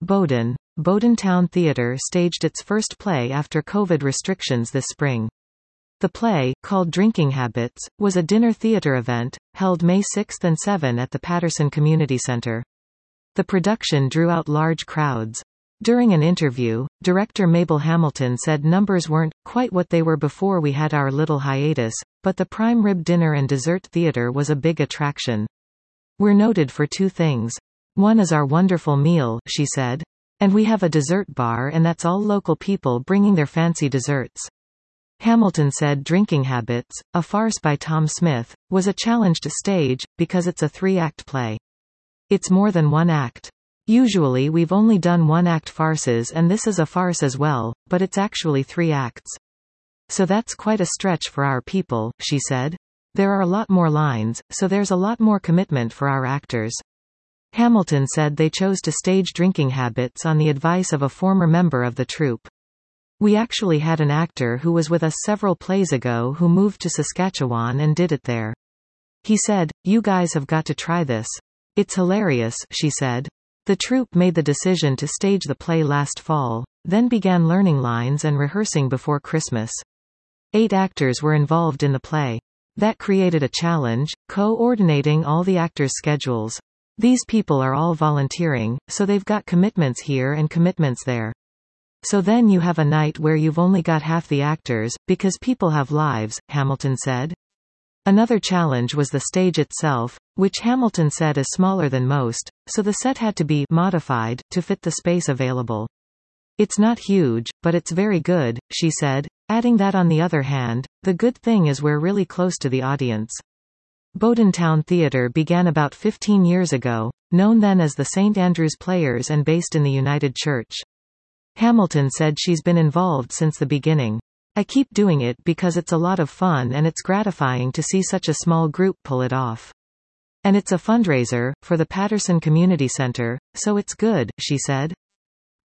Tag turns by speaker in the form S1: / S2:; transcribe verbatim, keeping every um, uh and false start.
S1: Bowdon. Bowdon Town Theatre staged its first play after COVID restrictions this spring. The play, called Drinking Habits, was a dinner theatre event, held May sixth and seventh at the Patterson Community Center. The production drew out large crowds. During an interview, director Mabel Hamilton said numbers weren't quite what they were before we had our little hiatus, but the prime rib dinner and dessert theater was a big attraction. We're noted for two things. One is our wonderful meal, she said. And we have a dessert bar, and that's all local people bringing their fancy desserts. Hamilton said Drinking Habits, a farce by Tom Smith, was a challenge to stage, because it's a three-act play. It's more than one act. Usually we've only done one-act farces, and this is a farce as well, but it's actually three acts. So that's quite a stretch for our people, she said. There are a lot more lines, so there's a lot more commitment for our actors. Hamilton said they chose to stage Drinking Habits on the advice of a former member of the troupe. We actually had an actor who was with us several plays ago who moved to Saskatchewan and did it there. He said, "You guys have got to try this. It's hilarious," she said. The troupe made the decision to stage the play last fall, then began learning lines and rehearsing before Christmas. Eight actors were involved in the play. That created a challenge, coordinating all the actors' schedules. These people are all volunteering, so they've got commitments here and commitments there. So then you have a night where you've only got half the actors, because people have lives, Hamilton said. Another challenge was the stage itself, which Hamilton said is smaller than most, so the set had to be modified to fit the space available. It's not huge, but it's very good, she said, adding that on the other hand, the good thing is we're really close to the audience. Bowdon Town Theatre began about fifteen years ago, known then as the Saint Andrews Players and based in the United Church. Hamilton said she's been involved since the beginning. I keep doing it because it's a lot of fun and it's gratifying to see such a small group pull it off. And it's a fundraiser, for the Patterson Community Center, so it's good, she said.